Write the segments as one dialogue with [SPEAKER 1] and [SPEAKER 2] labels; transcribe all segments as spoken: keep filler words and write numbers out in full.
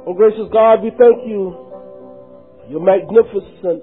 [SPEAKER 1] Oh, gracious God, we thank you for your magnificent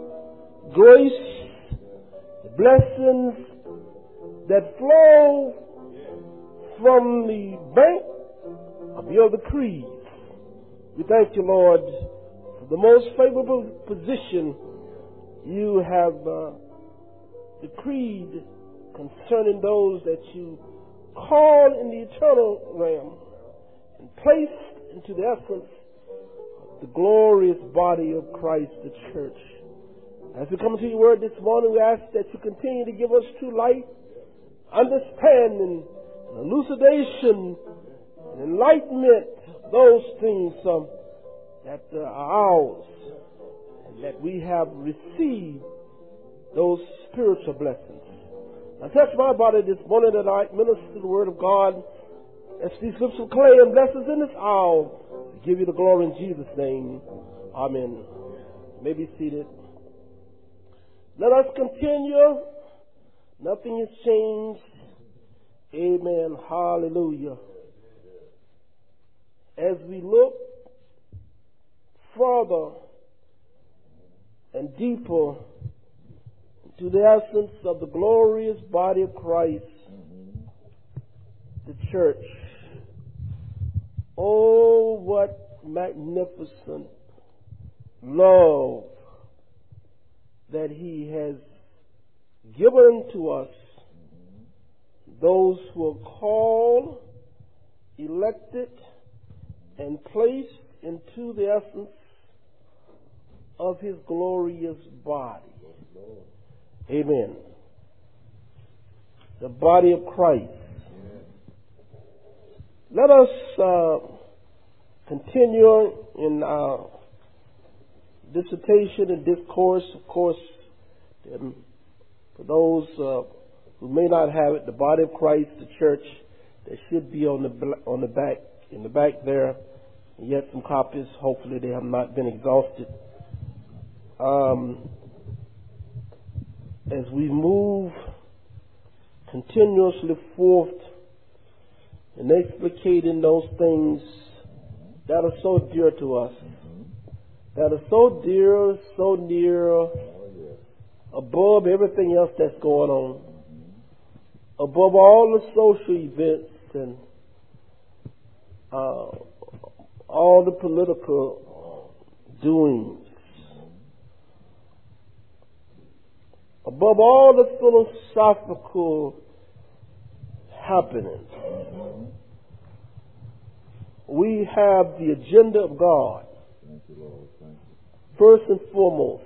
[SPEAKER 1] grace, the blessings that flow from the bank of your decrees. We thank you, Lord, for the most favorable position you have uh, decreed concerning those that you call in the eternal realm and placed into the essence of the glorious body of Christ, the church. As we come to your word this morning, we ask that you continue to give us true light, understanding, and elucidation, and enlightenment of those things um, that uh, are ours, and that we have received those spiritual blessings. Now touch my body this morning that I minister the word of God as these lips of clay and bless us in this hour. We give you the glory in Jesus' name. Amen. You may be seated. Let us continue. Nothing has changed. Amen. Hallelujah. As we look further and deeper to the essence of the glorious body of Christ, the church. Oh, what magnificent love that he has given to us, those who are called, elected, and placed into the essence of his glorious body. Amen. The body of Christ. Let us uh, continue in our dissertation and discourse. Of course, um, for those uh, who may not have it, the body of Christ, the church, there should be on the on the back in the back there. And yet some copies. Hopefully, they have not been exhausted. Um, as we move continuously forth and explicating those things that are so dear to us, that are so dear, so near, above everything else that's going on, above all the social events and uh, all the political doings, above all the philosophical happenings. We have the agenda of God. Thank you, Lord. Thank you. First and foremost,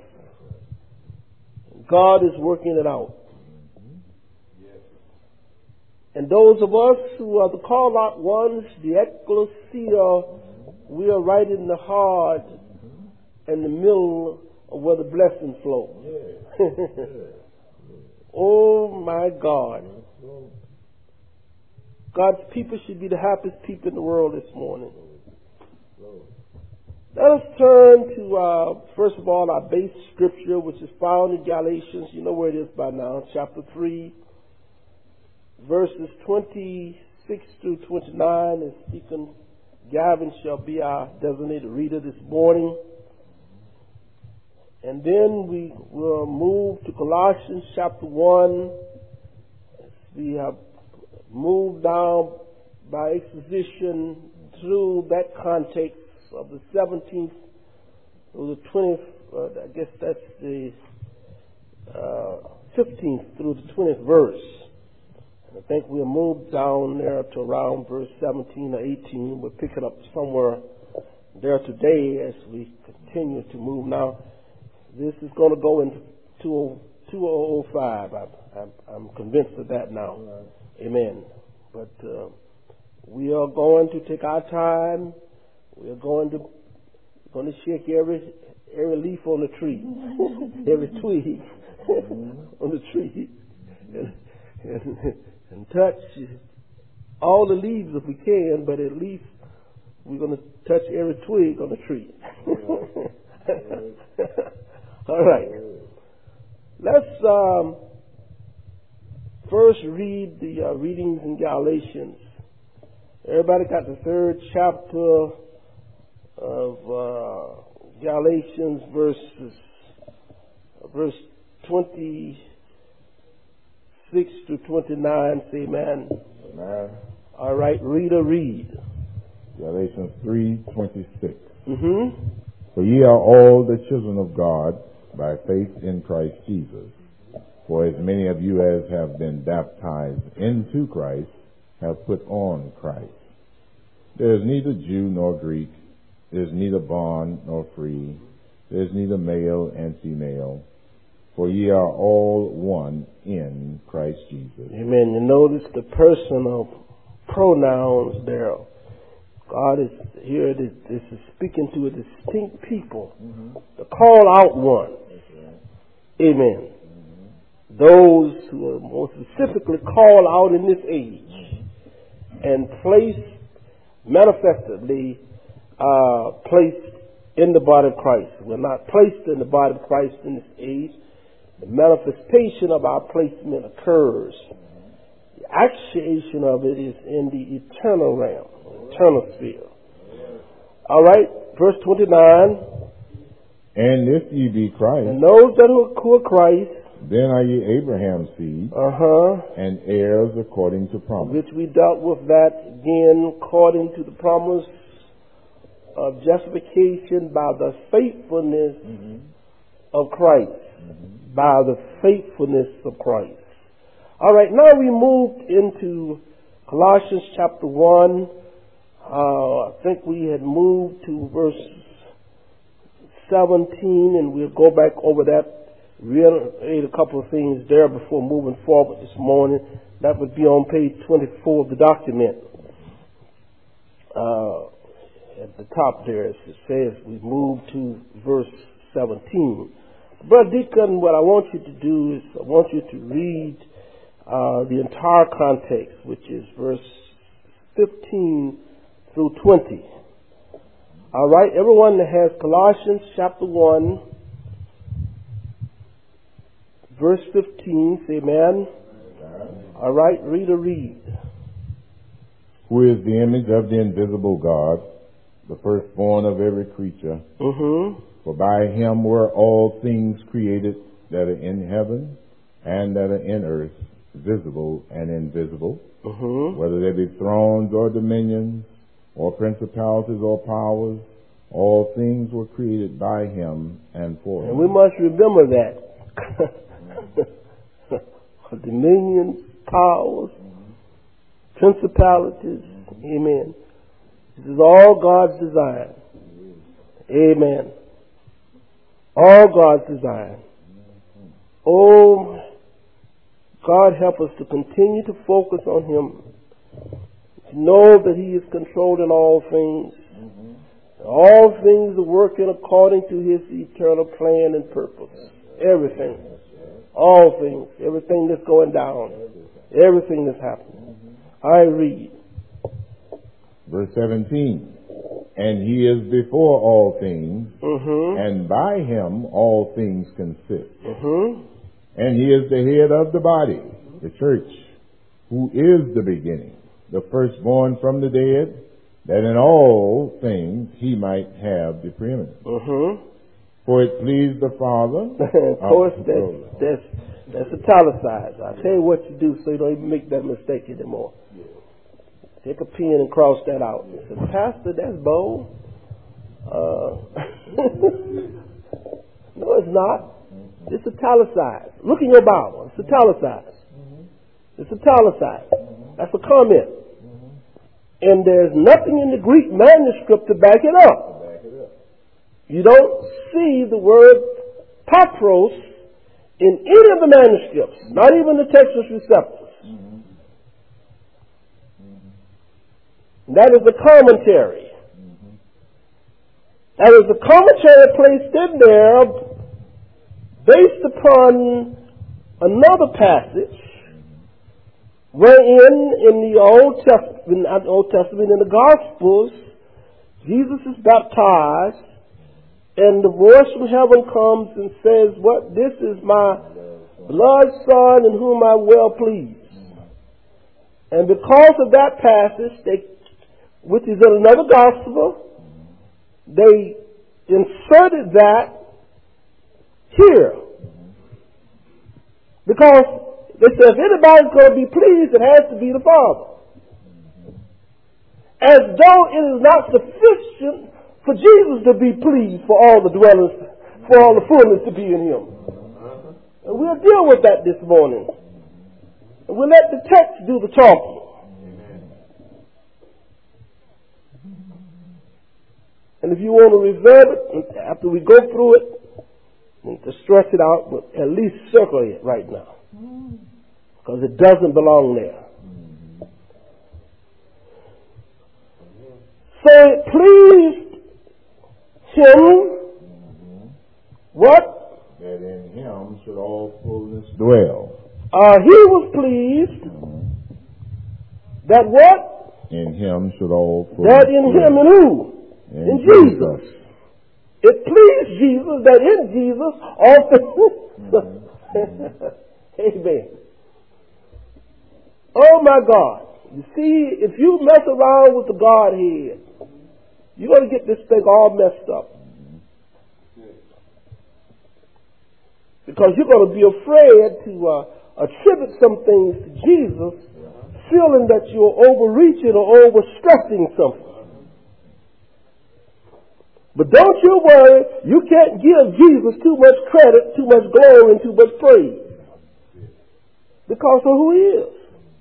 [SPEAKER 1] God is working it out. Mm-hmm. Yes. And those of us who are the call out ones, the ecclesia, mm-hmm. we are right in the heart mm-hmm. and the middle of where the blessings flow. Yeah. Yeah. Oh my God. God's people should be the happiest people in the world this morning. Let us turn to, uh, first of all, our base scripture, which is found in Galatians. You know where it is by now, chapter three, verses twenty-six through twenty-nine. And Deacon Gavin shall be our designated reader this morning. And then we will move to Colossians chapter one. We have moved down by exposition through that context of the seventeenth through the twentieth, uh, I guess that's the uh, fifteenth through the twentieth verse. And I think we'll move down there to around verse seventeen or eighteen. We'll pick it up somewhere there today as we continue to move. Now, this is going to go into two thousand five. I'm, I'm, I'm convinced of that now. Right. Amen. But uh, we are going to take our time. We are going to going to shake every every leaf on the tree, every twig on the tree, and, and, and touch all the leaves if we can. But at least we're going to touch every twig on the tree. All right. Let's um, first read the uh, readings in Galatians. Everybody got the third chapter of uh, Galatians verses, verse twenty-six to twenty-nine. Say amen.
[SPEAKER 2] Amen.
[SPEAKER 1] All right, reader, read.
[SPEAKER 2] Galatians three twenty-six.
[SPEAKER 1] Mm-hmm.
[SPEAKER 2] For ye are all the children of God by faith in Christ Jesus. For as many of you as have been baptized into Christ have put on Christ. There is neither Jew nor Greek. There is neither bond nor free. There is neither male and female. For ye are all one in Christ Jesus.
[SPEAKER 1] Amen. You notice the personal pronouns there. God is here. This, this is speaking to a distinct people. Mm-hmm. The call out ones. Right. Amen. Mm-hmm. Those who are more specifically called out in this age mm-hmm. and placed, manifestedly uh, placed in the body of Christ. We're not placed in the body of Christ in this age. The manifestation of our placement occurs. The actuation of it is in the eternal realm, eternal sphere. All right, verse twenty-nine.
[SPEAKER 2] And if ye be Christ,
[SPEAKER 1] and those that are, who are Christ,
[SPEAKER 2] then are ye Abraham's seed,
[SPEAKER 1] uh-huh,
[SPEAKER 2] and heirs according to promise.
[SPEAKER 1] Which we dealt with that again, according to the promise of justification by the faithfulness mm-hmm. of Christ. Mm-hmm. By the faithfulness of Christ. All right, now we moved into Colossians chapter one. Uh, I think we had moved to verse seventeen, and we'll go back over that, reiterate a couple of things there before moving forward this morning. That would be on page twenty-four of the document. Uh, at the top there, it says we moved to verse seventeen. Brother Deacon, what I want you to do is I want you to read uh, the entire context, which is verse fifteen through twenty. All right, everyone that has Colossians chapter one, verse fifteen, say amen. Amen. All right, read or read.
[SPEAKER 2] Who is the image of the invisible God, the firstborn of every creature. Mm-hmm. For by him were all things created that are in heaven and that are in earth, visible and invisible, mm-hmm. whether they be thrones or dominions or principalities or powers, all things were created by him and for him.
[SPEAKER 1] And we must remember that. Dominions, powers, mm-hmm. principalities, mm-hmm. amen. This is all God's design. Amen. All God's design. Oh, God help us to continue to focus on him. To know that he is controlling all things. Mm-hmm. All things are working according to his eternal plan and purpose. Everything. All things. Everything that's going down. Everything that's happening. Mm-hmm. I read.
[SPEAKER 2] Verse seventeen. And he is before all things, mm-hmm. and by him all things consist. Mm-hmm. And he is the head of the body, the church, who is the beginning, the firstborn from the dead, that in all things he might have the preeminence. Mm-hmm. For it pleased the Father.
[SPEAKER 1] Of course, that's, that's, that's italicized. I'll tell you what you do so you don't even make that mistake anymore. Take a pen and cross that out. I said, Pastor, that's bold. Uh, no, it's not. It's italicized. Look in your Bible. It's italicized. It's italicized. That's a comment. And there's nothing in the Greek manuscript to back it up. You don't see the word patros in any of the manuscripts, not even the Textus Receptus. That is a commentary. Mm-hmm. That is a commentary placed in there based upon another passage wherein in the Old Testament, not the Old Testament, in the Gospels, Jesus is baptized and the voice from heaven comes and says, "What? This is my beloved Son in whom I'm well pleased." And because of that passage, they which is in another gospel, they inserted that here. Because they said if anybody's going to be pleased, it has to be the Father. As though it is not sufficient for Jesus to be pleased for all the dwellers, for all the fullness to be in him. And we'll deal with that this morning. And we'll let the text do the talking. And if you want to reserve it, after we go through it, and to stretch it out, but at least circle it right now. Because it doesn't belong there. So it pleased him, what?
[SPEAKER 2] That in him should all fullness dwell.
[SPEAKER 1] Uh, he was pleased that what?
[SPEAKER 2] In him should all fullness
[SPEAKER 1] That in
[SPEAKER 2] dwell.
[SPEAKER 1] him and who? In, in Jesus. Jesus. It pleased Jesus that in Jesus all things. Mm-hmm. Amen. Oh my God. You see, if you mess around with the Godhead, you're going to get this thing all messed up. Because you're going to be afraid to uh, attribute some things to Jesus, feeling that you're overreaching or overstressing something. But don't you worry, you can't give Jesus too much credit, too much glory, and too much praise. Because of who he is.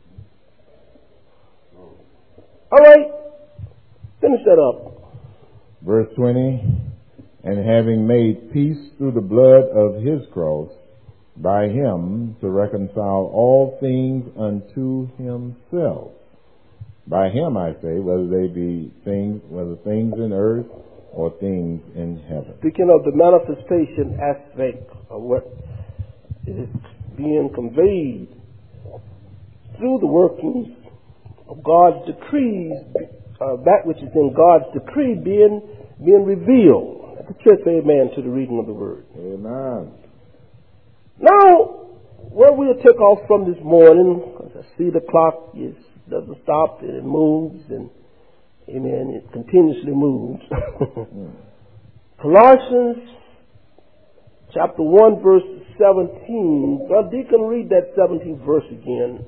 [SPEAKER 1] All right, finish that up.
[SPEAKER 2] Verse twenty, and having made peace through the blood of his cross, by him to reconcile all things unto himself. By him, I say, whether they be things, whether things in earth or things in heaven.
[SPEAKER 1] Speaking of the manifestation aspect of what is being conveyed through the workings of God's decrees, uh, that which is in God's decree being being revealed. Let the church say amen to the reading of the word.
[SPEAKER 2] Amen.
[SPEAKER 1] Now, where we'll take off from this morning, because I see the clock is doesn't stop and it moves, and amen, it continuously moves. Colossians chapter one, verse seventeen. Brother Deacon, read that seventeenth verse again.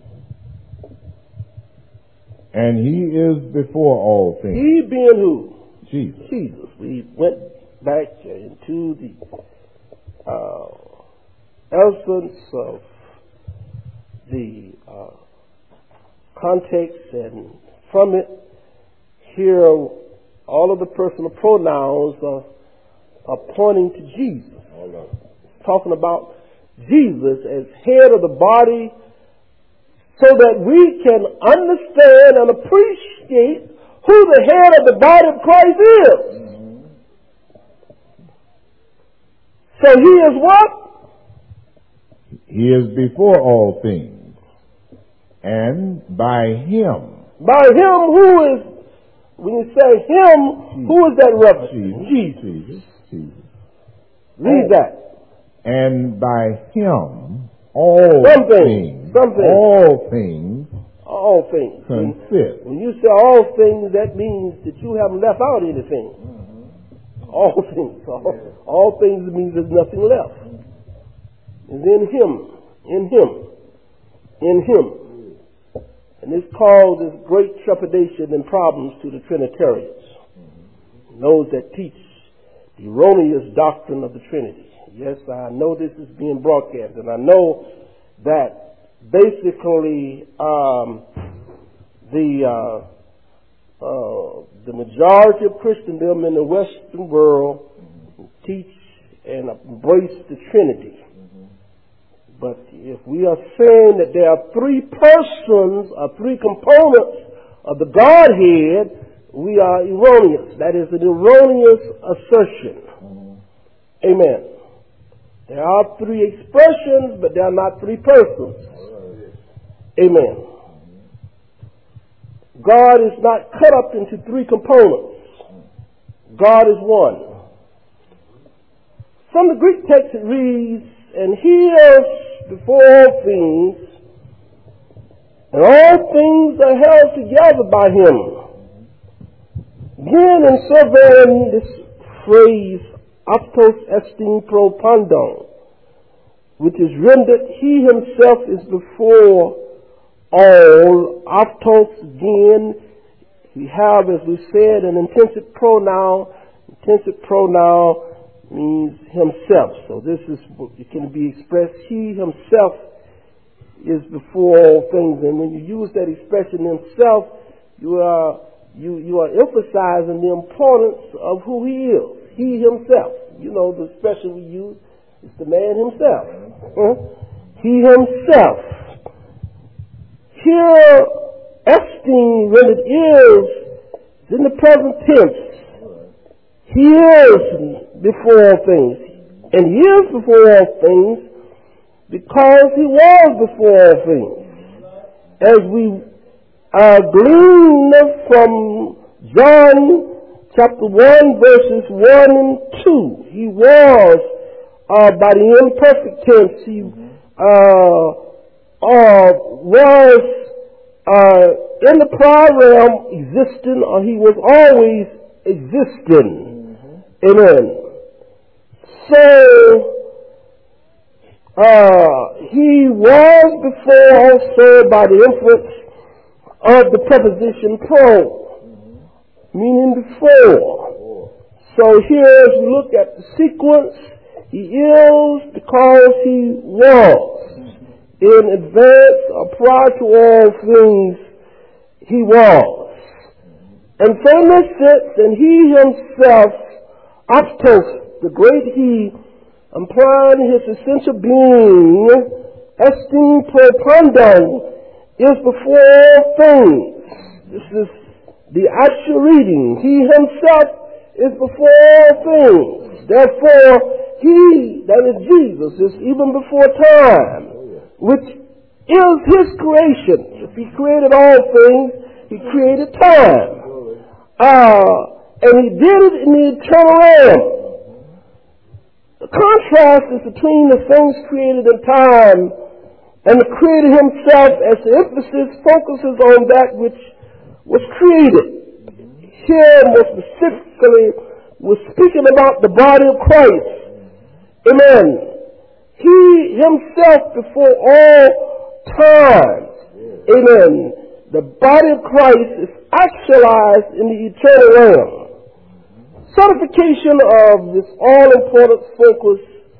[SPEAKER 2] And he is before all things.
[SPEAKER 1] He being who?
[SPEAKER 2] Jesus.
[SPEAKER 1] Jesus. We went back into the uh, essence of the uh, context, and from it, here all of the personal pronouns are, are pointing to Jesus. It's talking about Jesus as head of the body, so that we can understand and appreciate who the head of the body of Christ is. Mm-hmm. So he is what?
[SPEAKER 2] He is before all things. And by him.
[SPEAKER 1] By him who is, when you say him, Jesus. Who is that reference?
[SPEAKER 2] Jesus. Jesus. Jesus.
[SPEAKER 1] Read that.
[SPEAKER 2] And by him all
[SPEAKER 1] Something.
[SPEAKER 2] things.
[SPEAKER 1] Something.
[SPEAKER 2] All things.
[SPEAKER 1] All things.
[SPEAKER 2] Consist.
[SPEAKER 1] When you say all things, that means that you haven't left out anything. Mm-hmm. All things. All, yeah. all things means there's nothing left. And in him. In him. In him. And this causes great trepidation and problems to the Trinitarians. Mm-hmm. Those that teach the erroneous doctrine of the Trinity. Yes, I know this is being broadcast, and I know that basically um, the uh, uh, the majority of Christendom in the Western world mm-hmm. teach and embrace the Trinity. Mm-hmm. But if we are saying that there are three persons or three components of the Godhead, we are erroneous. That is an erroneous assertion. Mm-hmm. Amen. There are three expressions, but there are not three persons. Amen. God is not cut up into three components. God is one. From the Greek text it reads, and he is before all things, and all things are held together by him. Again, in surveying this phrase "aptos estin pro pandon," which is rendered "he himself is before all." Aptos, again, we have, as we said, an intensive pronoun. Intensive pronoun means himself. So this is, it can be expressed, he himself is before all things. And when you use that expression himself, you are you you are emphasizing the importance of who he is. He himself. You know, the expression we use is the man himself. Huh? He himself. Here, estin, when it is, is in the present tense. He is before all things. And he is before all things because he was before all things. As we uh, glean from John chapter one, verses one and two, he was, uh, by the imperfect tense, he uh, uh, was uh, in the prior realm existing, or he was always existing. Amen. So, uh, he was before also by the influence of the preposition pro, meaning before. So here, as we look at the sequence, he is because he was. In advance or prior to all things, he was. And so in this sense, and he himself, aptos, the great he, implying his essential being, estin pro pandon, is before all things. This is the actual reading. He himself is before all things. Therefore, he, that is Jesus, is even before time, which is his creation. If he created all things, he created time. Uh, And he did it in the eternal realm. The contrast is between the things created in time and the Creator himself, as the emphasis focuses on that which was created. Here, more specifically, we're speaking about the body of Christ. Amen. He himself before all time. Amen. The body of Christ is actualized in the eternal realm. Certification of this all-important focus,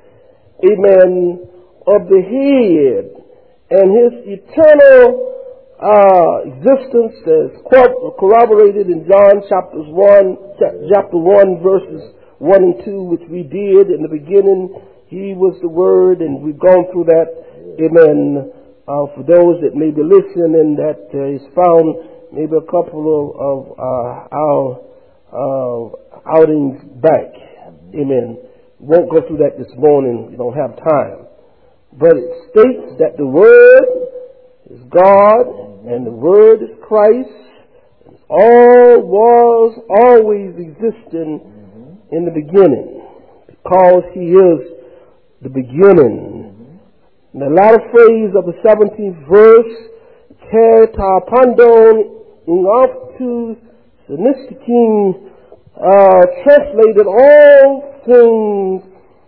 [SPEAKER 1] amen, of the head and his eternal uh, existence as corroborated in John chapters one, chapter one, verses one and two, which we did in the beginning. He was the Word, and we've gone through that, amen. Uh, for those that may be listening, that uh, is found maybe a couple of, of uh, our uh, outings back. Amen. Won't go through that this morning. We don't have time. But it states that the Word is God and the Word is Christ. All was always existing in the beginning because he is the beginning. And the latter phrase of the seventeenth verse, "Ke ta pandon in aftu sinistiking," Uh, translated all things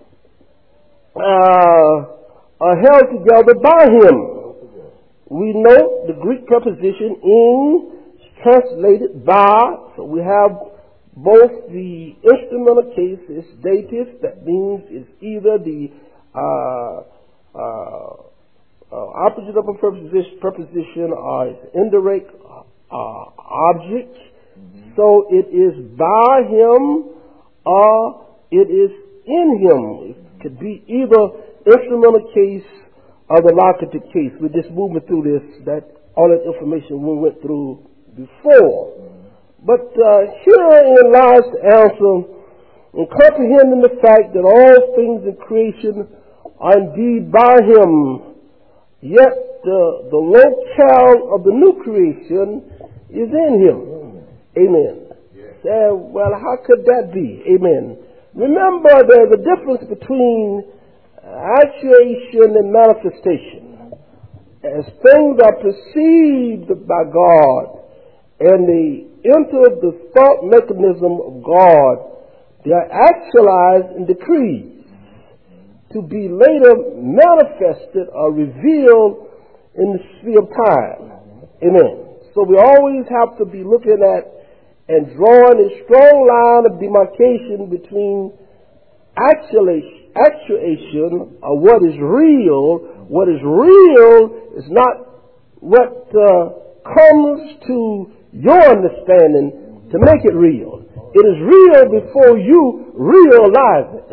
[SPEAKER 1] uh, are held together by him. We note the Greek preposition in is translated by, so we have both the instrumental case is dative, that means it's either the uh, uh, uh, opposite of a preposition, preposition or it's indirect uh, object. So it is by him or it is in him. It could be either instrumental case or the locative case. We're just moving through this, that all that information we went through before. But uh, herein lies the answer in comprehending the fact that all things in creation are indeed by him, yet uh, the locale of the new creation is in him. Amen. Yeah. Say, well, how could that be? Amen. Remember, there's a difference between actuation and manifestation. As things are perceived by God and they enter the thought mechanism of God, They are actualized in decrees to be later manifested or revealed in the sphere of time. Amen. So we always have to be looking at and drawing a strong line of demarcation between actuation, actuation or what is real. What is real is not what uh, comes to your understanding to make it real. It is real before you realize it.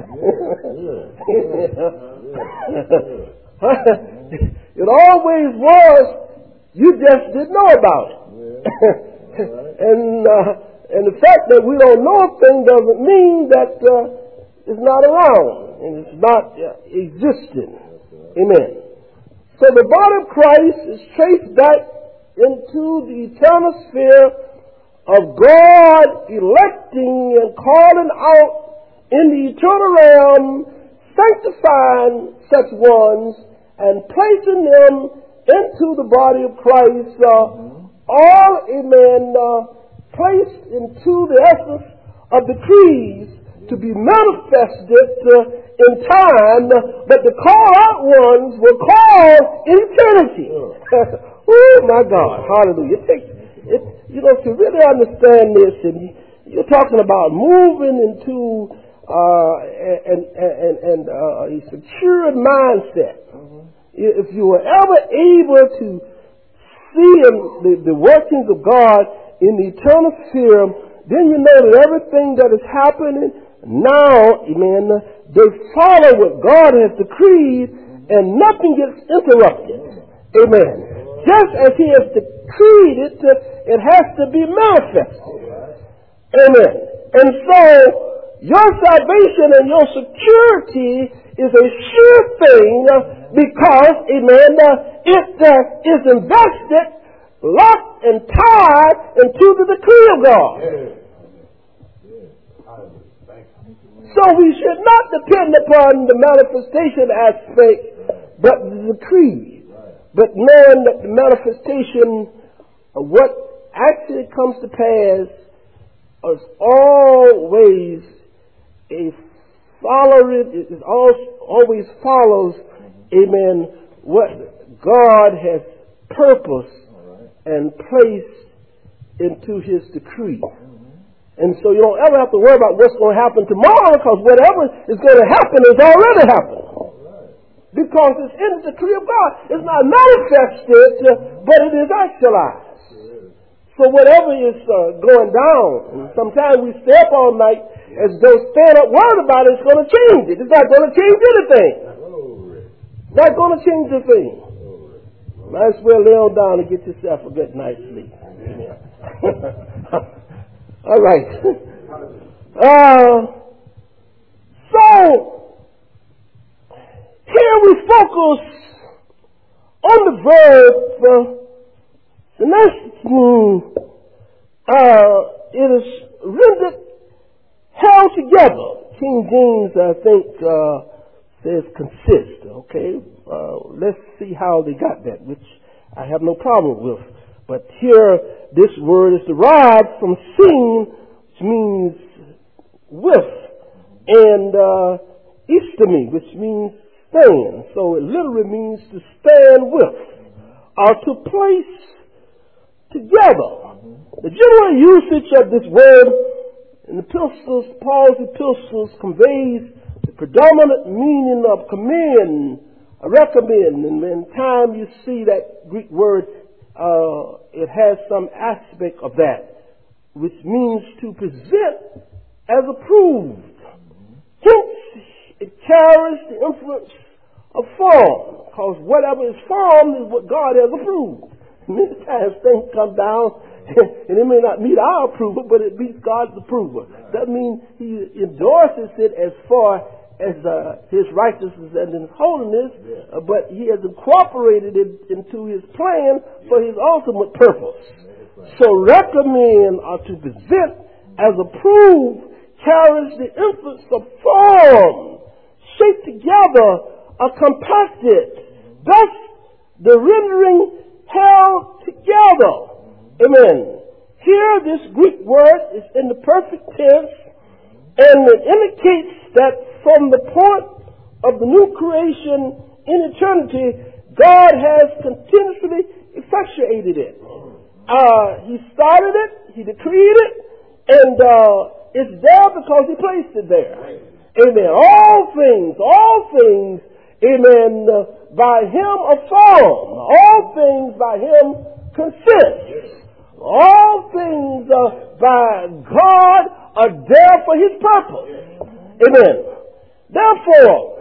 [SPEAKER 1] It always was. You just didn't know about it. and uh, and the fact that we don't know a thing doesn't mean that uh, it's not around and it's not uh, existing. Amen. So the body of Christ is traced back into the eternal sphere of God electing and calling out in the eternal realm, sanctifying such ones and placing them into the body of Christ, uh, all, amen, uh, placed into the essence of the creeds to be manifested uh, in time, but the called out ones were called in eternity. Oh my God, hallelujah. It takes, it, you know, to really understand this, and you're talking about moving into uh, and, and, and uh, a secured mindset. Mm-hmm. If you were ever able to see the, the workings of God in the eternal sphere, then you know that everything that is happening now, amen, they follow what God has decreed, and nothing gets interrupted. Amen. Just as He has decreed it, it has to be manifested. Amen. And so, your salvation and your security is a sure thing because, amen, it uh, is invested, locked, and tied into the decree of God. So we should not depend upon the manifestation aspect, but the decree. But knowing that the manifestation of what actually comes to pass is always a follower, it is always follows, amen, what God has purposed and placed into His decree. And so you don't ever have to worry about what's going to happen tomorrow, because whatever is going to happen is already happened. Because it's in the decree of God. It's not manifested, but it is actualized. So whatever is uh, going down, and sometimes we stay up all night as though staying up worried about it is going to change it. It's not going to change anything. Not going to change a thing. Might as well lay on down and get yourself a good night's sleep. All right. Uh, so, here we focus on the verb, uh, the next means, uh, it is rendered held together. King James, I think, uh, says consist. Okay? Uh, let's see how they got that, which I have no problem with. But here, this word is derived from seen, which means with, and uh, istemi, which means stand. So it literally means to stand with, or to place together. The general usage of this word in the epistles, Paul's epistles, conveys the predominant meaning of commend, recommend, and in time you see that Greek word, uh, it has some aspect of that, which means to present as approved. Hence, it carries the influence of form, because whatever is formed is what God has approved. Many times things come down, and it may not meet our approval, but it meets God's approval. That means He endorses it as far as uh, His righteousness and His holiness, uh, but He has incorporated it into His plan for His ultimate purpose. So recommend or to present as approved carries the influence of form, shaped together or compacted, thus the rendering held together. Amen. Here this Greek word is in the perfect tense, and And it indicates that from the point of the new creation in eternity, God has continuously effectuated it. Uh, he started it, He decreed it, and uh, it's there because He placed it there. Amen. All things, all things, amen, uh, by Him are formed. All things by Him consist. All things uh, by God are there for His purpose. Amen. Therefore,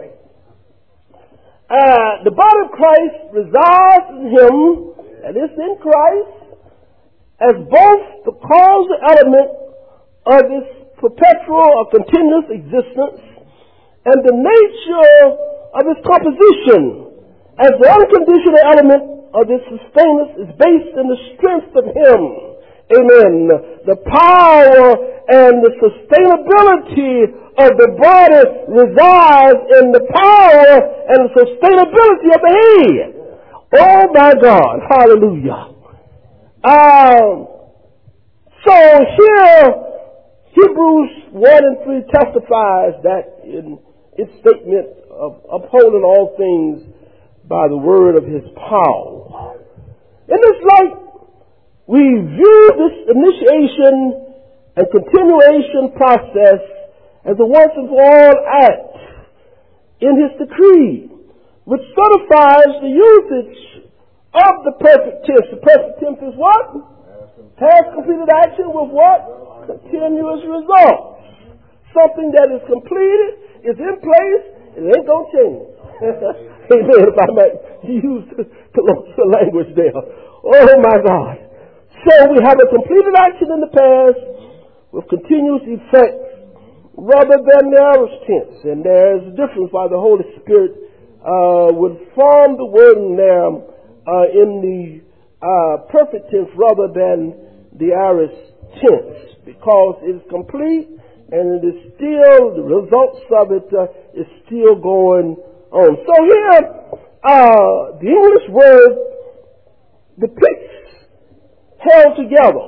[SPEAKER 1] Uh, the body of Christ resides in Him, and it's in Christ, as both the causal element of this perpetual or continuous existence and the nature of its composition as the unconditional element of this sustenance is based in the strength of Him. Amen. The power and the sustainability of the body resides in the power and the sustainability of the head. Oh my God. Hallelujah. Um, so here, Hebrews one and three testifies that in its statement of upholding all things by the word of His power. In this light, we view this initiation and continuation process as a once and for all act in His decree, which certifies the usage of the perfect tense. The perfect tense is what? Past completed action with what? Continuous results. Something that is completed, is in place, and it ain't going to change. Amen, if I might use the language there. Oh my God. So we have a completed action in the past with continuous effects rather than the aorist tense. And there's a difference why the Holy Spirit uh, would form the wording there uh, in the uh, perfect tense rather than the aorist tense, because it is complete and it is still, the results of it uh, is still going on. So here, uh, the English word depicts held together.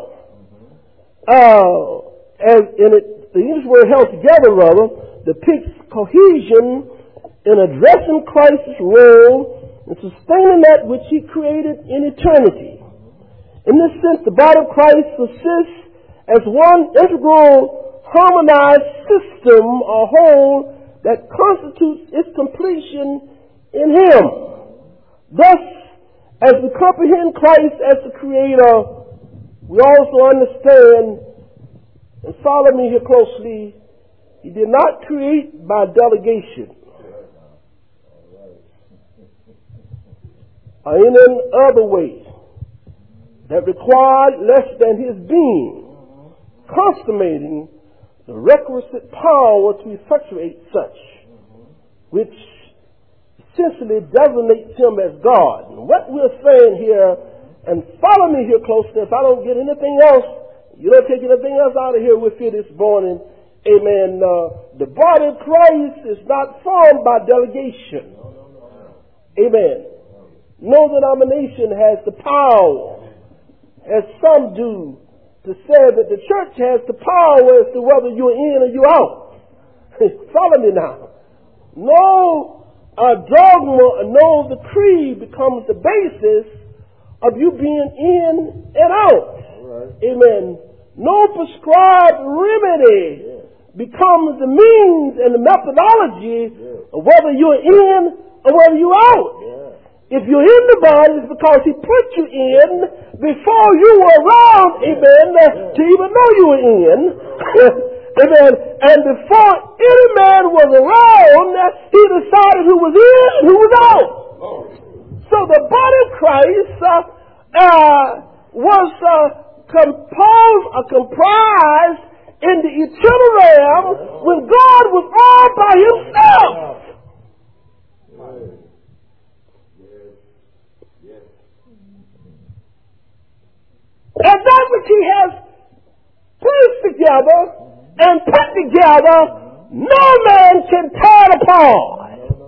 [SPEAKER 1] Uh, as in it, the English word held together, rather, depicts cohesion in addressing Christ's role in sustaining that which He created in eternity. In this sense, the body of Christ persists as one integral, harmonized system or whole that constitutes its completion in Him. Thus, as we comprehend Christ as the Creator, we also understand, and follow me here closely, He did not create by delegation or in any other way that required less than His being, consummating the requisite power to effectuate such, which essentially designates Him as God. And what we're saying here, and follow me here closely, if I don't get anything else, you don't take anything else out of here with you this morning, amen. Uh, the body of Christ is not formed by delegation. Amen. No denomination has the power, as some do, to say that the church has the power as to whether you're in or you're out. Follow me now. No uh, dogma, no decree becomes the basis of you being in and out. Right. Amen. No prescribed remedy yeah. becomes the means and the methodology yeah. of whether you're in or whether you're out. Yeah. If you're in the body, it's because He put you in before you were around, amen, yeah. to even know you were in. Amen. And before any man was around, He decided who was in and who was out. Oh. So the body of Christ uh, uh, was uh, composed or comprised in the eternal realm when God was all by Himself. And that which He has placed together and put together, no man can tear it apart.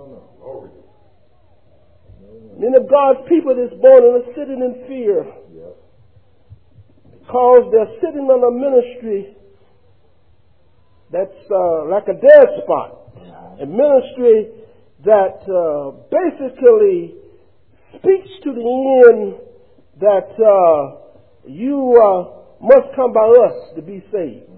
[SPEAKER 1] Many of God's people this morning are sitting in fear because they're sitting on a ministry that's uh, like a dead spot. A ministry that uh, basically speaks to the end that uh, you uh, must come by us to be saved.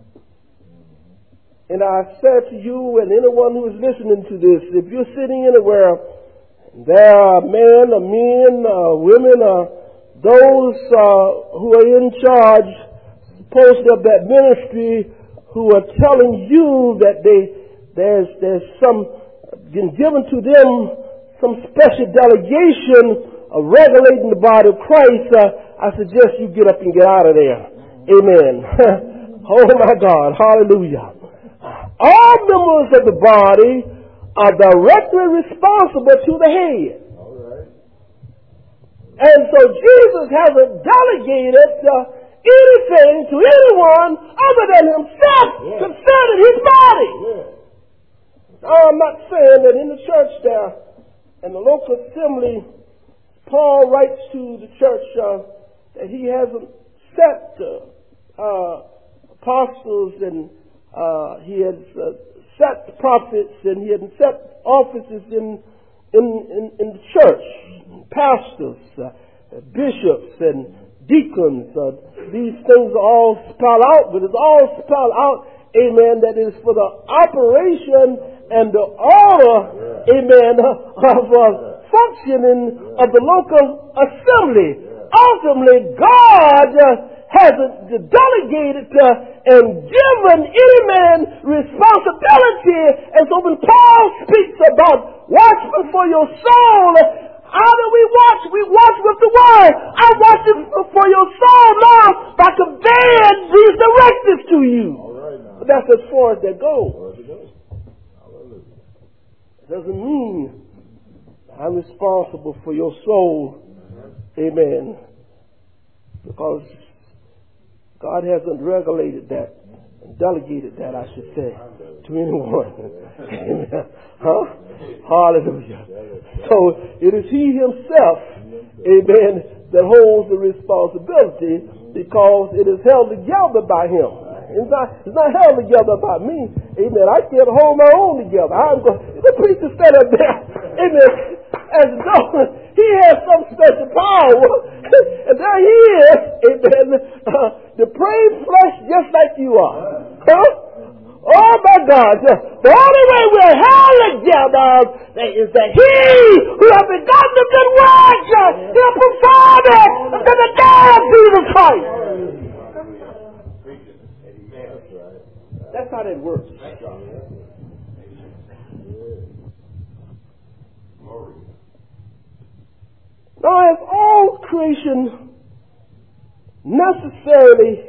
[SPEAKER 1] And I said to you and anyone who is listening to this, if you're sitting anywhere, there are men or men or women or those uh, who are in charge, supposed of that ministry, who are telling you that they there's there's some been given to them some special delegation of regulating the body of Christ, uh, I suggest you get up and get out of there. Amen. Oh my God, hallelujah. All members of the body are directly responsible to the head.
[SPEAKER 2] All right.
[SPEAKER 1] And so Jesus hasn't delegated uh, anything to anyone other than himself
[SPEAKER 2] Yeah.
[SPEAKER 1] concerning his body.
[SPEAKER 2] Yeah.
[SPEAKER 1] Now, I'm not saying that in the church there, in the local assembly, Paul writes to the church uh, that he hasn't set uh, uh, apostles and uh, he has uh, set prophets and he had set offices in in, in, in the church, pastors, uh, bishops, and deacons. Uh, these things are all spelled out, but it's all spelled out, amen, that is for the operation and the order, yeah. amen, of uh, functioning of the local assembly. Ultimately, God uh, hasn't delegated uh, and given any man responsibility. And so when Paul speaks about watching for your soul, how do we watch? We watch with the word. I watch it for your soul now by conveying these directives to you.
[SPEAKER 2] All right, now.
[SPEAKER 1] But that's as far as that goes. It doesn't mean I'm responsible for your soul. Amen. Because God hasn't regulated that and delegated that, I should say, to anyone. Amen. Huh? Hallelujah. So it is He Himself, amen, that holds the responsibility because it is held together by Him. It's not, it's not held together by me. Amen. I can't hold my own together. I'm going, the preacher stand up there. Amen. As though he has some special power. And there he is. Amen. Uh, depraved flesh just like you are. Huh? Oh my God. The only way we're held together is that He who has begun the good work, He'll perform it until the day of Jesus Christ. That's how that works. Now, as all creation necessarily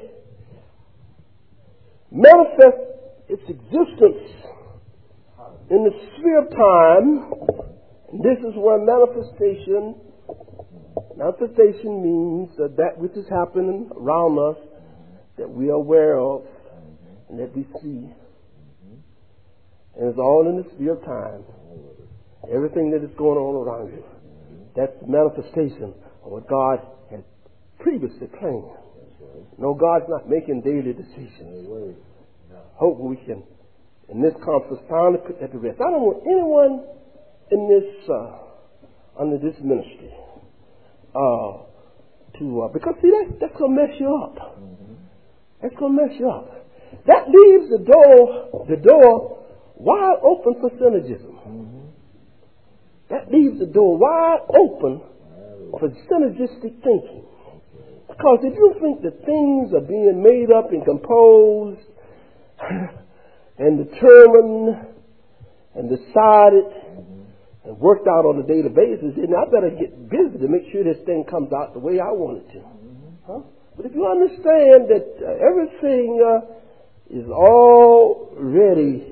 [SPEAKER 1] manifests its existence in the sphere of time, and this is where manifestation, manifestation means that that which is happening around us that we are aware of and that we see. And it's all in the sphere of time. Everything that is going on around you. That's the manifestation of what God had previously planned. No, God's not making daily decisions. Hope we can, in this conference, finally put that to rest. I don't want anyone in this, uh, under this ministry, uh, to, uh, because see, that, that's going to mess you up. That's going to mess you up. That leaves the door, the door wide open for synergism. Mm-hmm. That leaves the door wide open for synergistic thinking. Because if you think that things are being made up and composed and determined and decided mm-hmm. and worked out on a daily basis, then I better get busy to make sure this thing comes out the way I want it to. Mm-hmm. Huh? But if you understand that uh, everything uh, is already,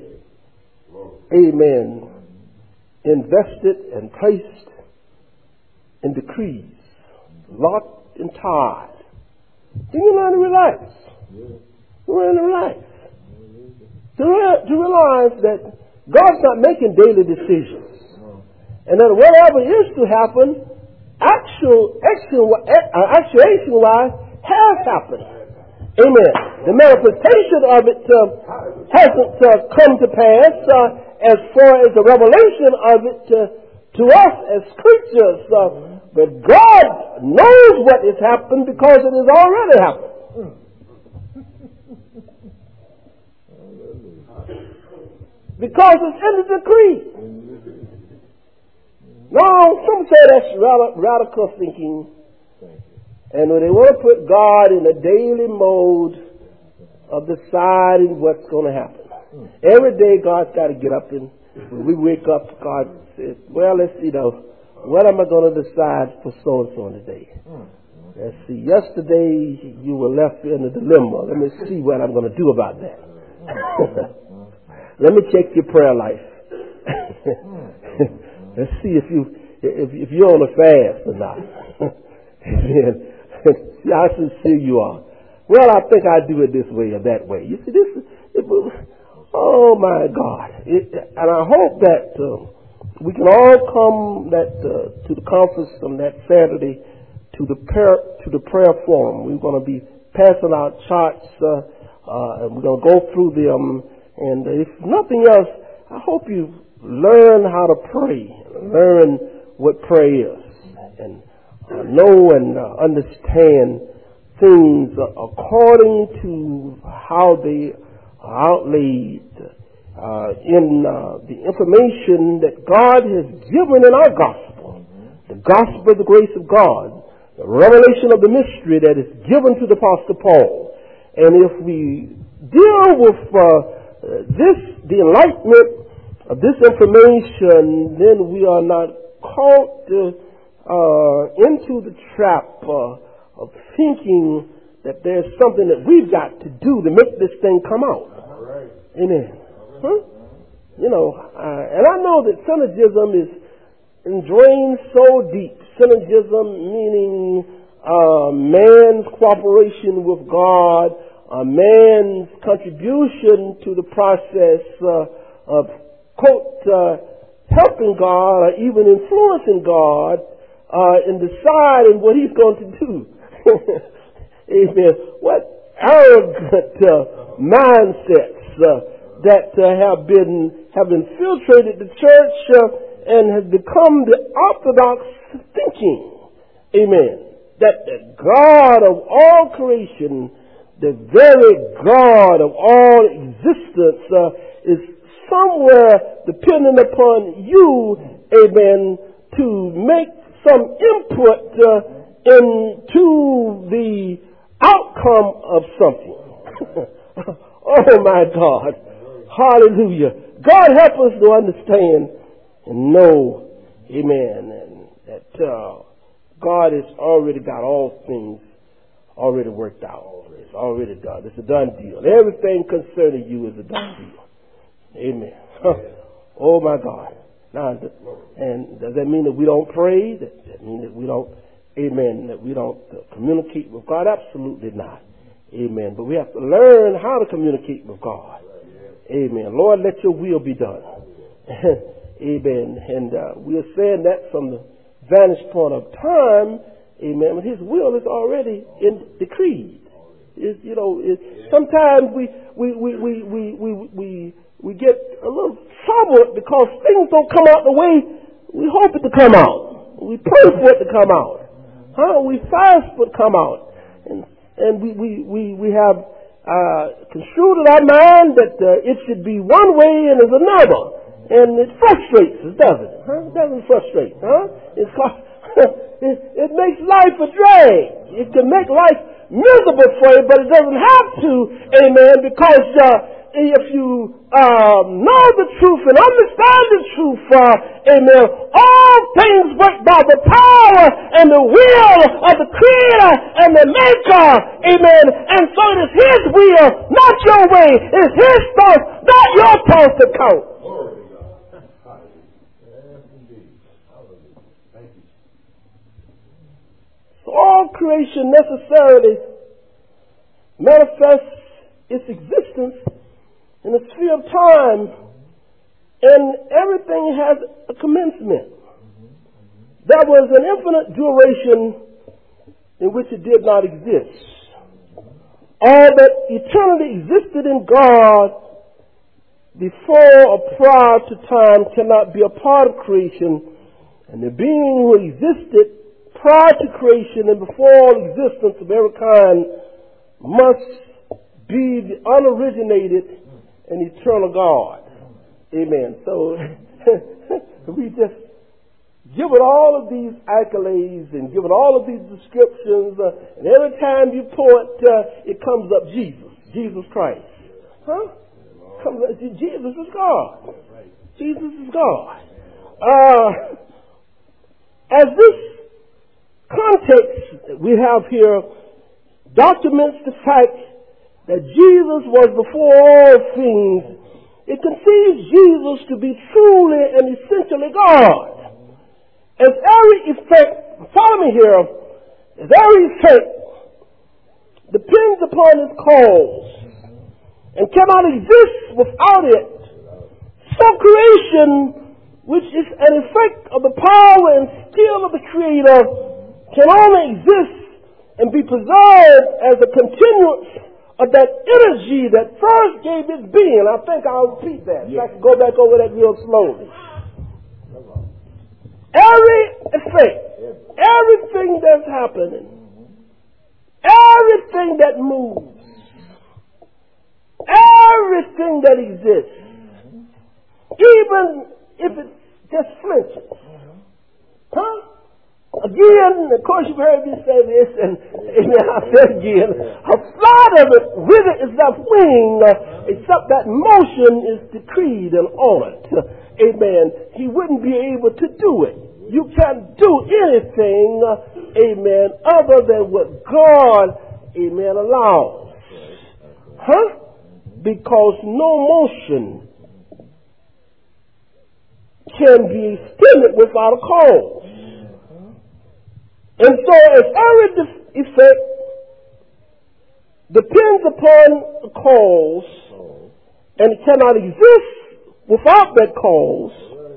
[SPEAKER 1] amen, invested and placed in decrees, locked and tied, then you learn to relax. You learn to relax. To, re- to realize that God's not making daily decisions. And that whatever is to happen, actual, actual, uh, actuation-wise, has happened. Amen. The manifestation of it uh, hasn't uh, come to pass uh, as far as the revelation of it uh, to us as creatures. Uh, but God knows what has happened because it has already happened. Because it's in the decree. No, some say that's radical thinking. And when they want to put God in a daily mode of deciding what's going to happen. Every day God's got to get up, and when we wake up, God says, well, let's see now, what am I going to decide for so-and-so today? Let's see, yesterday you were left in a dilemma. Let me see what I'm going to do about that. Let me check your prayer life. Let's see if, you, if, if you're on a fast or not. See how sincere you are. Well, I think I do it this way or that way. You see, this is, it, oh my God. It, and I hope that uh, we can all come that uh, to the conference on that Saturday to the prayer, to the prayer forum. We're going to be passing out charts, uh, uh, and we're going to go through them. And if nothing else, I hope you learn how to pray, learn what prayer is, and Uh, know and uh, understand things uh, according to how they are outlaid uh, in uh, the information that God has given in our gospel, the gospel of the grace of God, the revelation of the mystery that is given to the Apostle Paul. And if we deal with uh, this, the enlightenment of this information, then we are not caught uh, Uh, into the trap uh, of thinking that there's something that we've got to do to make this thing come out. Right. Amen. Huh? You know, uh, and I know that synergism is ingrained so deep. Synergism meaning uh, man's cooperation with God, uh, man's contribution to the process uh, of, quote, uh, helping God or even influencing God Uh, in deciding what he's going to do. Amen. What arrogant uh, mindsets uh, that uh, have been have infiltrated the church uh, and have become the orthodox thinking. Amen. That the God of all creation, the very God of all existence, uh, is somewhere dependent upon you, amen, to make some input uh, into the outcome of something. Oh my God. Hallelujah. God help us to understand and know, amen, and that uh, God has already got all things already worked out. It's already done. It's a done deal. Everything concerning you is a done deal. Amen. Oh my God. Now, and does that mean that we don't pray? Does that mean that we don't, amen, that we don't uh, communicate with God? Absolutely not. Amen. But we have to learn how to communicate with God. Amen. Lord, let your will be done. Amen. And uh, we are saying that from the vantage point of time. Amen. But his will is already in decreed. It's, you know, it, sometimes we, we, we, we, we, we, we We get a little troubled because things don't come out the way we hope it to come out. We pray for it to come out. Huh? We fast for it to come out. And and we we, we, we have uh, construed in our mind that uh, it should be one way and there's another. And it frustrates us, doesn't it? Huh? It doesn't frustrate. Huh? It's, it, it makes life a drag. It can make life miserable for you, but it doesn't have to, amen, because uh, if you uh, know the truth and understand the truth, uh, amen, all things work by the power and the will of the Creator and the Maker, amen, and so it is His will, not your way, it's His thoughts, not your thoughts that count. So all creation necessarily manifests its existence in the sphere of time, and everything has a commencement. There was an infinite duration in which it did not exist. all that eternally existed in God before or prior to time cannot be a part of creation, and the being who existed prior to creation and before all existence of every kind must be the unoriginated and eternal God. Amen. So we just give it all of these accolades and give it all of these descriptions, uh, and every time you point, uh, it comes up Jesus, Jesus Christ. Huh? Comes up, Jesus is God. Jesus is God. Uh, as this context we have here documents the fact that Jesus was before all things, it conceives Jesus to be truly and essentially God. As every effect, follow me here, as every effect depends upon its cause and cannot exist without it, so creation, which is an effect of the power and skill of the Creator, can only exist and be preserved as a continuance of that energy that first gave its being. I think I'll repeat that. Yeah. So I can go back over that real slowly. Every effect, everything that's happening, everything that moves, everything that exists, even if it just flinches. Huh? Again, of course you've heard me say this, and, and I said again, a flight of it, with it is left wing, uh, except that motion is decreed and ordered. Amen. He wouldn't be able to do it. You can't do anything, uh, amen, other than what God, amen, allows. Huh? Because no motion can be extended without a cause. And so as every effect depends upon a cause and it cannot exist without that cause,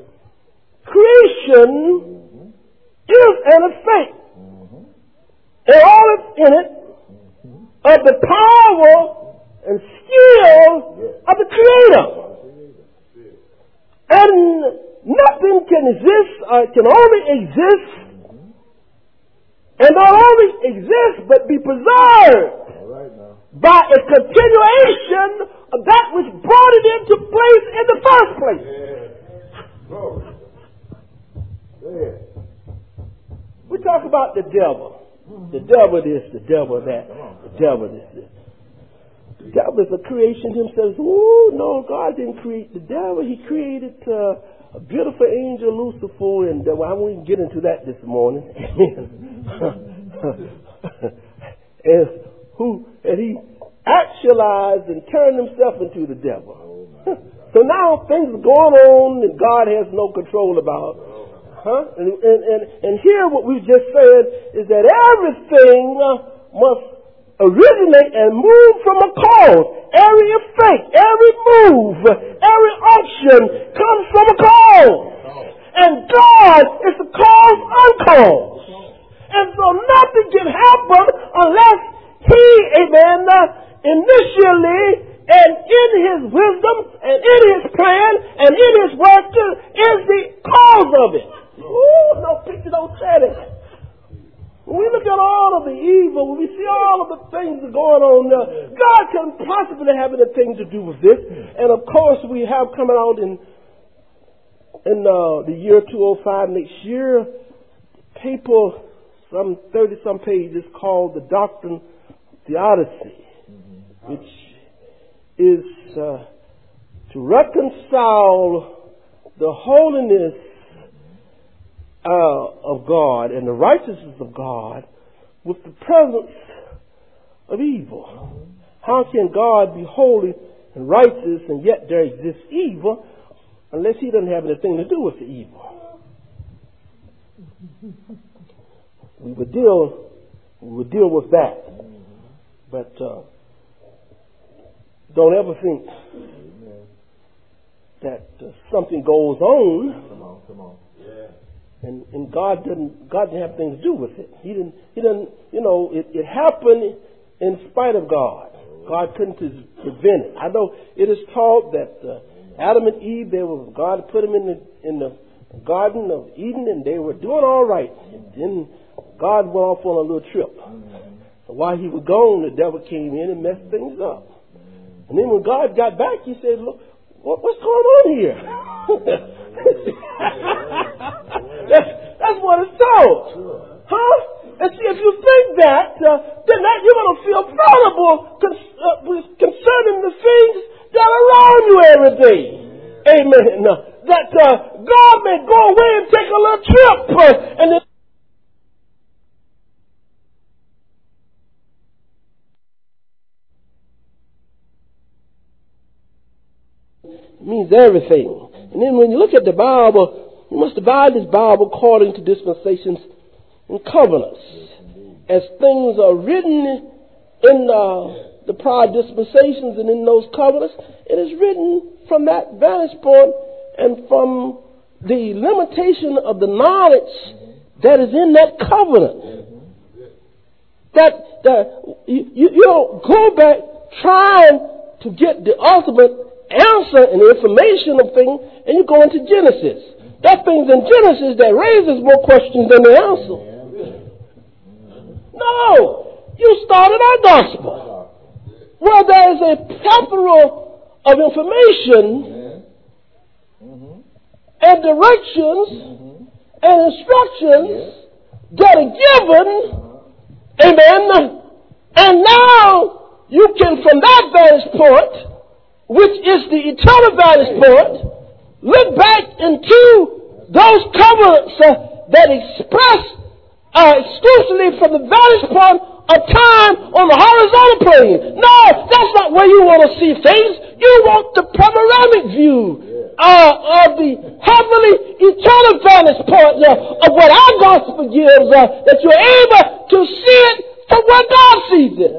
[SPEAKER 1] creation is an effect. And all that's in it of the power and skill of the Creator. And nothing can exist, or can only exist, and not only exist, but be preserved by a continuation of that which brought it into place in the first place. Yeah. We talk about the devil. The devil this, the devil that, the devil this. The devil is a creation himself. Oh, no, God didn't create the devil. He created uh, a beautiful angel, Lucifer, and uh, well, I won't even get into that this morning. and who and he actualized and turned himself into the devil. So now things are going on that God has no control about. Huh? And, and, and, and here what we just said is that everything uh, must originate and move from a cause. Every effect, every move, every action comes from a cause. And God is the cause uncaused. And so nothing can happen unless He, amen, uh, initially and in His wisdom and in His plan and in His work is the cause of it. Ooh, no picture, don't say it. When we look at all of the evil, when we see all of the things that are going on there, God can possibly have anything to do with this. And of course, we have coming out in in uh, the year two oh five next year, paper, some thirty-some pages called The Doctrine of Theodicy, which is uh, to reconcile the holiness Uh, of God and the righteousness of God with the presence of evil. How can God be holy and righteous and yet there exists evil unless He doesn't have anything to do with the evil? We would deal, we would deal with that, but uh, don't ever think that uh, something goes on. Come on, come on. Yeah. And, and God didn't, God didn't have things to do with it. He didn't, he didn't, you know, it, it happened in spite of God. God couldn't prevent it. I know it is taught that uh, Adam and Eve, they were God put them in the in the Garden of Eden, and they were doing all right. And then God went off on a little trip. So while he was gone, the devil came in and messed things up. And then when God got back, he said, "Look, what, what's going on here?" that's, that's what it's told, huh? And see, if you think that, uh, then that you're going to feel vulnerable con- uh, concerning the things that are around you every day. Amen. Uh, that uh, God may go away and take a little trip, uh, and then it means everything. And then when you look at the Bible, you must divide this Bible according to dispensations and covenants. As things are written in uh, the prior dispensations and in those covenants, it is written from that vantage point and from the limitation of the knowledge that is in that covenant. That, that you, you, you don't go back trying to get the ultimate answer and information of things, and you go into Genesis. That thing's in Genesis that raises more questions than the answer. No, you started our gospel, where there is a plethora of information and directions and instructions that are given. Amen. And now you can, from that vantage point, which is the eternal vantage point, look back into those covenants uh, that express uh, exclusively from the vantage point of time on the horizontal plane. No, that's not where you want to see things. You want the panoramic view uh, of the heavenly eternal vantage point uh, of what our gospel gives, uh, that you're able to see it from where God sees it.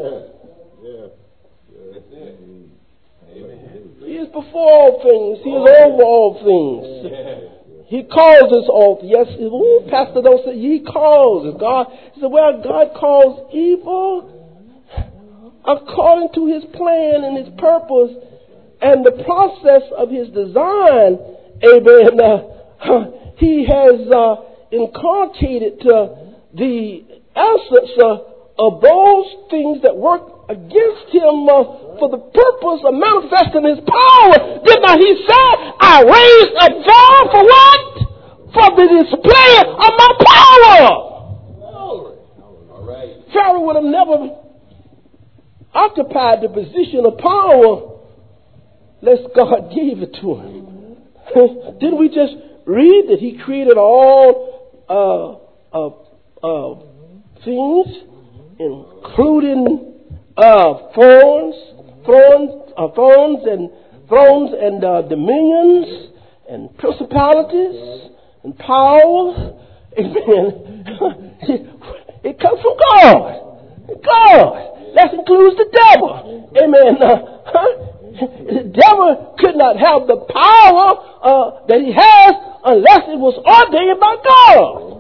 [SPEAKER 1] He is before all things. He is over all things. He calls us all. Yes, ooh, Pastor don't say he calls us. God, he said, well, God calls evil according to his plan and his purpose and the process of his design. Amen. Uh, he has uh, inculcated uh, the essence uh, of those things that work against him uh, for the purpose of manifesting his power. Did not he say, I raised a bar for what? For the display of my power. All right. Pharaoh would have never occupied the position of power unless God gave it to him. Didn't we just read that he created all uh, uh, uh, things, including Uh, thrones, thrones, uh, thrones and thrones and uh, dominions and principalities and powers. Amen. It comes from God. God. That includes the devil. Amen. Uh, huh? The devil could not have the power uh, that he has unless it was ordained by God.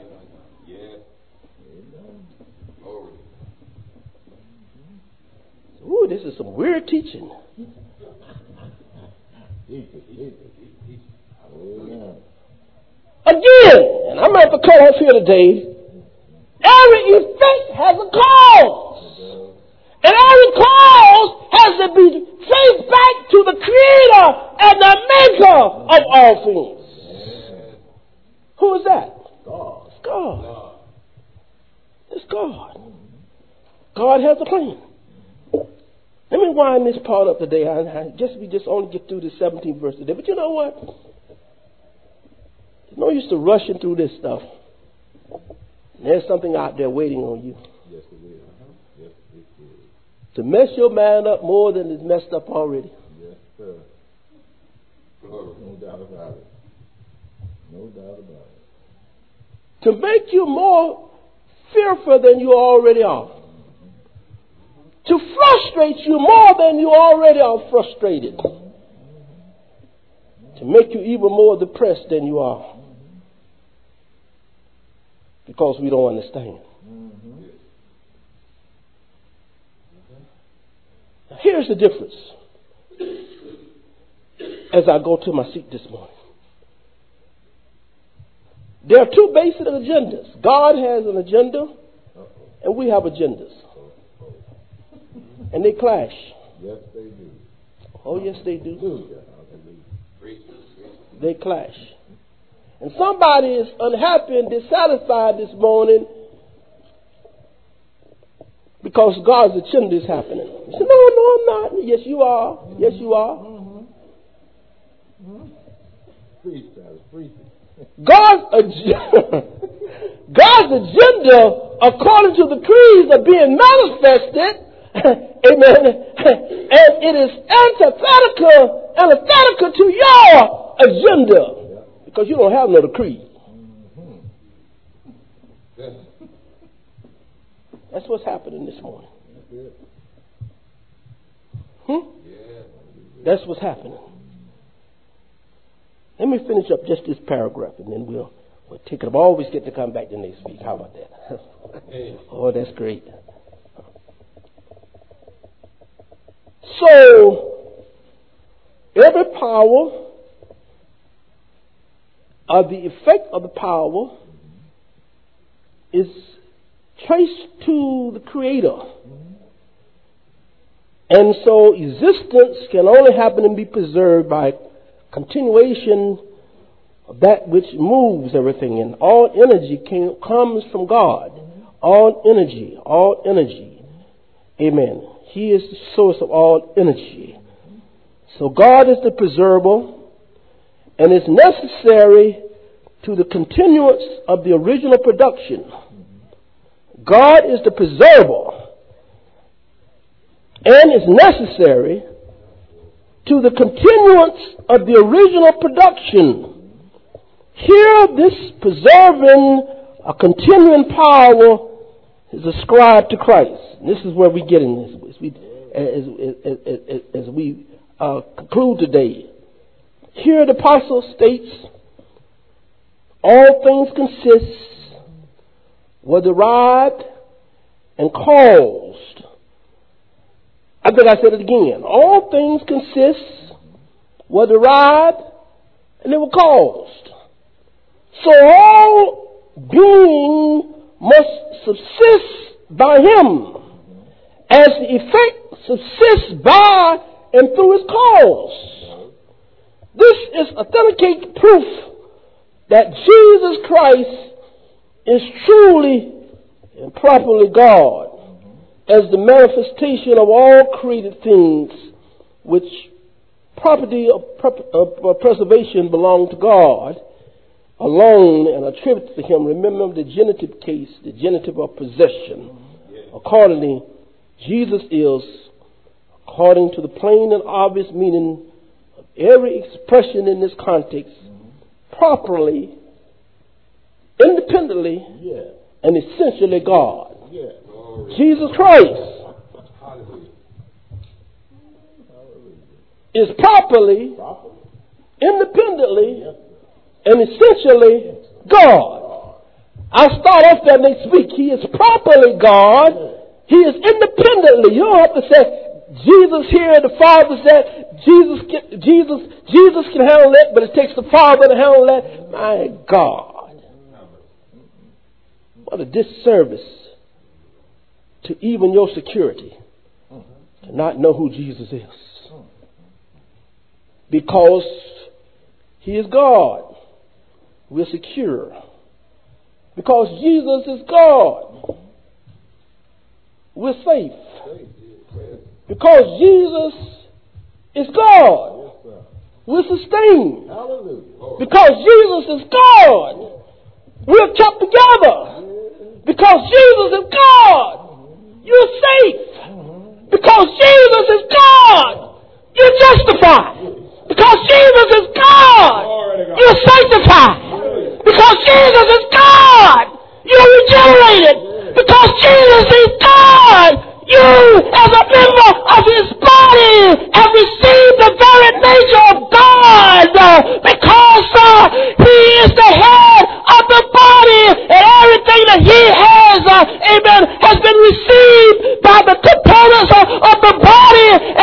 [SPEAKER 1] Ooh, this is some weird teaching. Again, and I'm at the cut off here today, every effect has a cause. And every cause has to be traced back to the creator and the maker of all things. Who is that? God. It's God. It's God. God has a plan. Let me wind this part up today. I, I just we just only get through the seventeenth verse today. But you know what? There's no use to rushing through this stuff. There's something out there waiting on you. Yes, it is. Uh-huh. Yes, it is. To mess your mind up more than it's messed up already. Yes, sir. No doubt about it. No doubt about it. To make you more fearful than you already are. To frustrate you more than you already are frustrated. To make you even more depressed than you are. Because we don't understand. here's the difference. As I go to my seat this morning, there are two basic agendas. God has an agenda, and we have agendas. And they clash.
[SPEAKER 2] Yes, they do.
[SPEAKER 1] Oh, yes, they do. They clash. And somebody is unhappy and dissatisfied this morning because God's agenda is happening. You say, no, no, I'm not. Yes, you are. Yes, you are. God's agenda, God's agenda, according to the creeds, are being manifested. Amen. And it is antithetical, antithetical to your agenda because you don't have another creed. That's what's happening this morning. Hmm? That's what's happening. Let me finish up just this paragraph and then we'll, we'll take it up. I always get to come back the next week. How about that? Oh, that's great. So, every power, or the effect of the power, is traced to the Creator. And so, existence can only happen and be preserved by continuation of that which moves everything. And all energy can, comes from God. All energy, all energy. Amen. He is the source of all energy. So God is the preserver and is necessary to the continuance of the original production. God is the preserver and is necessary to the continuance of the original production. Here, this preserving, a continuing power is ascribed to Christ. And this is where we get in this. As we, as, as, as, as we uh, conclude today. Here the apostle states, all things consist, were derived and caused. I think I said it again. All things consist, were derived, and they were caused. So all being must subsist by Him, as the effect subsists by and through His cause. This is authentic proof that Jesus Christ is truly and properly God, as the manifestation of all created things, which property of, of, of preservation belong to God alone and attributed to Him. Remember the genitive case, the genitive of possession. Accordingly, Jesus is, according to the plain and obvious meaning of every expression in this context, properly, independently, yeah. and essentially God. Yeah. Jesus Christ is properly, independently, and essentially God. I'll start off there next week. He is properly God. He is independently. You don't have to say, Jesus here, the Father said, Jesus can, Jesus, Jesus can handle it, but it takes the Father to handle that. My God. What a disservice to even your security to not know who Jesus is. Because He is God. We're secure. Because Jesus is God. We're safe. Because Jesus is God. We're sustained. Because Jesus is God. We're kept together. Because Jesus is God. You're safe. Because Jesus is God. You're justified. Because Jesus is God. You're sanctified. Because Jesus is God. You're regenerated. Because Jesus is God. You, as a member of His body, have received the very nature of God, uh, because uh, He is the head of the body, and everything that He has, uh, amen, has been received by the components of, of the body,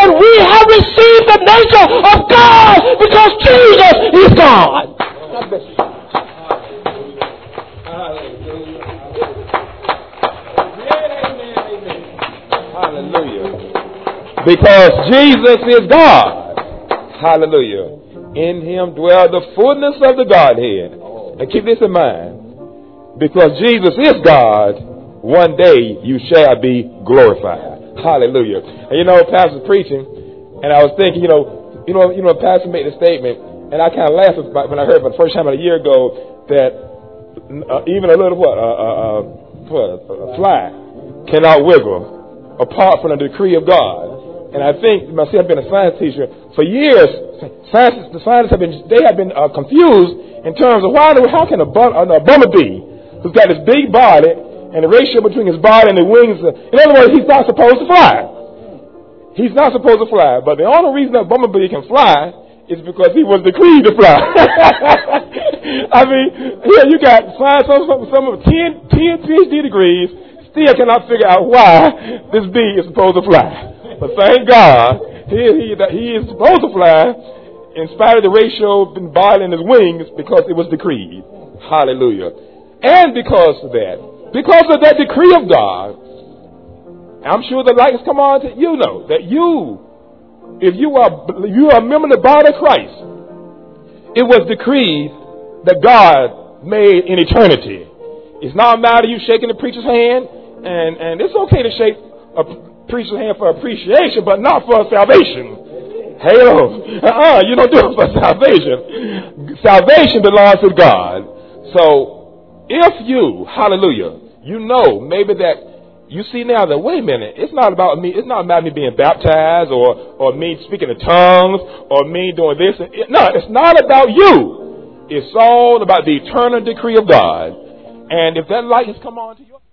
[SPEAKER 3] Because Jesus is God. Hallelujah. In him dwell the fullness of the Godhead. And keep this in mind. Because Jesus is God, one day you shall be glorified. Hallelujah. And you know, Pastor's preaching, and I was thinking, you know, you know, you know, Pastor made a statement, and I kind of laughed when I heard it for the first time a year ago that uh, even a little what, uh, uh, uh, what, a fly cannot wiggle apart from the decree of God. And I think myself being a science teacher for years, scientists, the scientists have been they have been uh, confused in terms of why how can a, bum, a bumblebee who's got this big body and the ratio between his body and the wings, uh, in other words, he's not supposed to fly. He's not supposed to fly, but the only reason that bumblebee can fly is because he was decreed to fly. I mean, here you got science, some, some of ten, ten PhD degrees, still cannot figure out why this bee is supposed to fly. But thank God, he, he, he is supposed to fly in spite of the ratio between body and his wings because it was decreed. Hallelujah. And because of that, because of that decree of God, I'm sure the light has come on to you know that you, if you are you are a member of the body of Christ, it was decreed that God made in eternity. It's not a matter of you shaking the preacher's hand, and, and it's okay to shake a preacher's hand for appreciation, but not for salvation. Halo. Uh-uh, you don't do it for salvation. Salvation belongs to God. So if you, hallelujah, you know maybe that you see now that, wait a minute, it's not about me, it's not about me being baptized or, or me speaking in tongues or me doing this. No, it's not about you. It's all about the eternal decree of God. And if that light has come on to your